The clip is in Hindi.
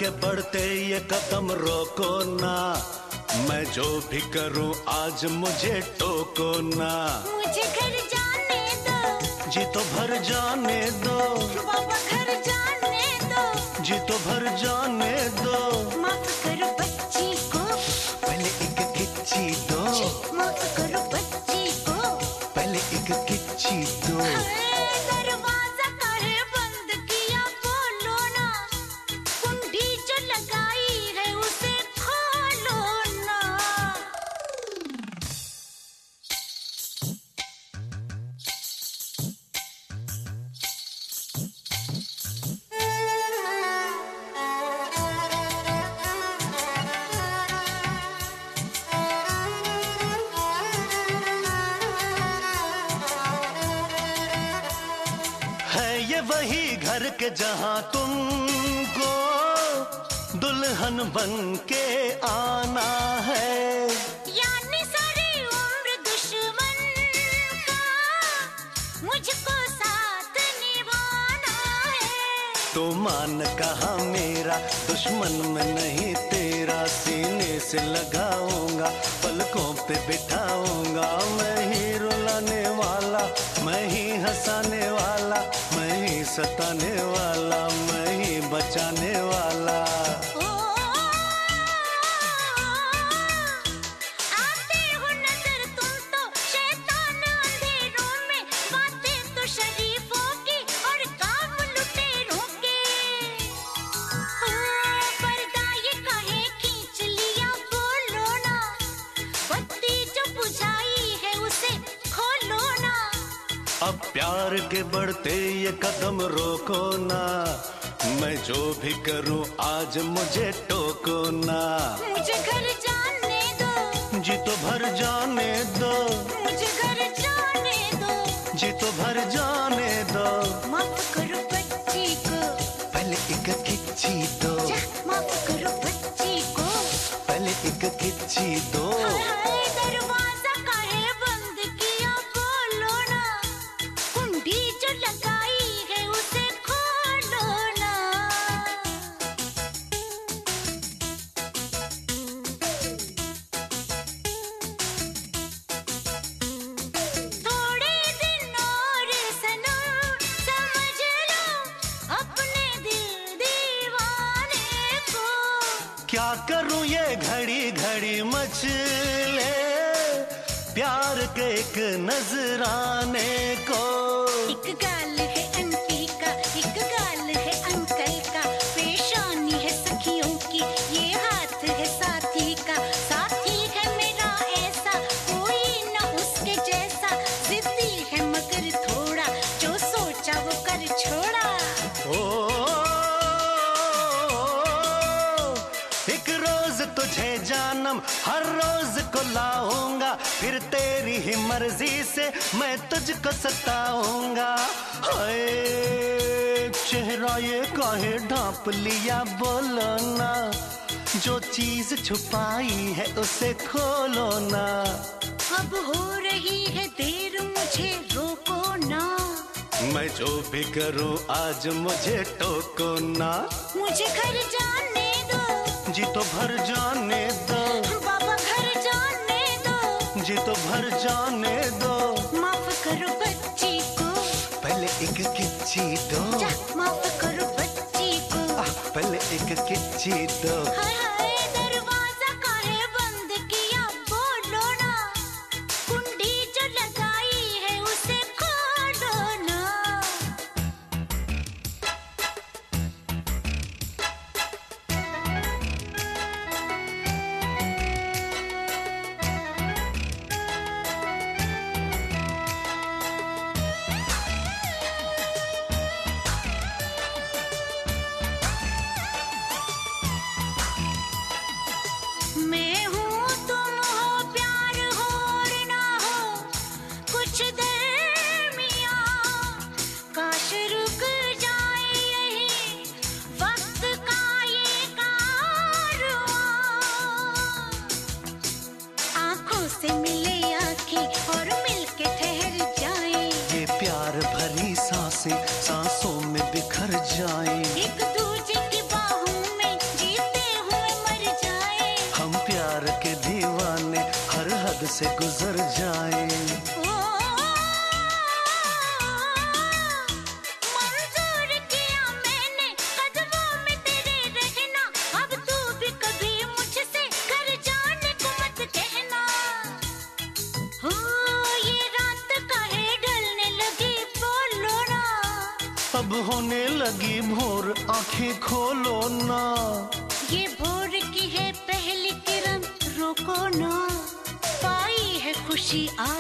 आगे बढ़ते ये कदम रोको ना, मैं जो भी करूं आज मुझे टोको ना। मुझे घर जाने दो, जी तो भर जाने दो, बाबा घर जाने दो, जी तो भर जाने दो। माफ करो बच्ची को, पहले एक किच्ची दो, माफ करो बच्ची को, पहले एक किच्ची दो। दरवाजा काहे बंद किया बोलो ना, कुंडी जो लगाई है उसे खोलो ना। है ये वही घर के जहां तुमको दुल्हन बन के आना है। यानी सारी उम्र दुश्मन का मुझको साथ निभाना है। तो मान कहा मेरा, दुश्मन में नहीं तेरा, सीने से लगाऊंगा, पलकों पे बिठाऊंगा। मैं ही रुलाने वाला, मैं ही हंसाने वाला, मैं ही सताने वाला, मैं ही बचाने वाला। आते हो नजर तुम तो शैतान अंधेरों में, बातें तो शरीफों की और काम लुटेरों के। पर्दा ये काहे खींच लिया बोलो ना, बत्ती जो बुझाई है उसे खोलो ना। अब प्यार के बढ़ते ये कदम रोको ना, मैं जो भी करूं आज मुझे टोको ना। मुझे घर जाने दो, जी तो भर जाने दो, मुझे घर जाने दो, जी तो भर जाने दो। माफ करो बच्ची को, पहले एक किच्ची दो, माफ करो बच्ची को। पहले एक किच्ची दो। हाय दरवाजा काहे बंद किया बोलो ना, कुंडी जो लगाई है उसे खोलो ना। थोड़े दिन और सनम समझ लो अपने दिल दीवाने को। क्या करूं ये घड़ी घड़ी मचले प्यार के एक नजराने को। एक गाल है आंटी का, एक गाल है अंकल का, पेशानी है सखियों की, ये हाथ है साथी का। साथी है मेरा ऐसा, कोई ना उसके जैसा, जिद्दी है मगर थोड़ा, जो सोचा वो कर छोड़ा। ओ एक रोज तुझे जानम हर रोज को लाऊंगा, फिर तेरी ही मर्जी से मैं तुझको सताऊंगा। हाय चेहरा ये काहे ढांप लिया बोलो ना, जो चीज छुपाई है उसे खोलो ना। अब हो रही है देर मुझे रोको ना, मैं जो भी करूं आज मुझे टोको ना। मुझे घर जाने दो, जी तो भर जाने दो, बाबा घर जाने दो, जी तो भर जाने दो। माफ करो बच्ची को, पहले एक किच्ची दो, माफ करो बच्ची को। पहले एक किच्ची दो। हाय हाय दरवाजा काहे बंद किया बोलो ना, कुंडी जो लगाई है उसे खोलो ना। के दीवाने हर हद से गुजर जाए। मंजूर किया मैंने कदमों में तेरे रहना, अब तू भी कभी मुझसे कर जाने को मत कहना। हो ये रात काहे ढलने लगी बोलो ना, अब होने लगी भोर आंखें खोलो ना। ये भोर की है पहली किरण रोको ना, पाई है खुशी आ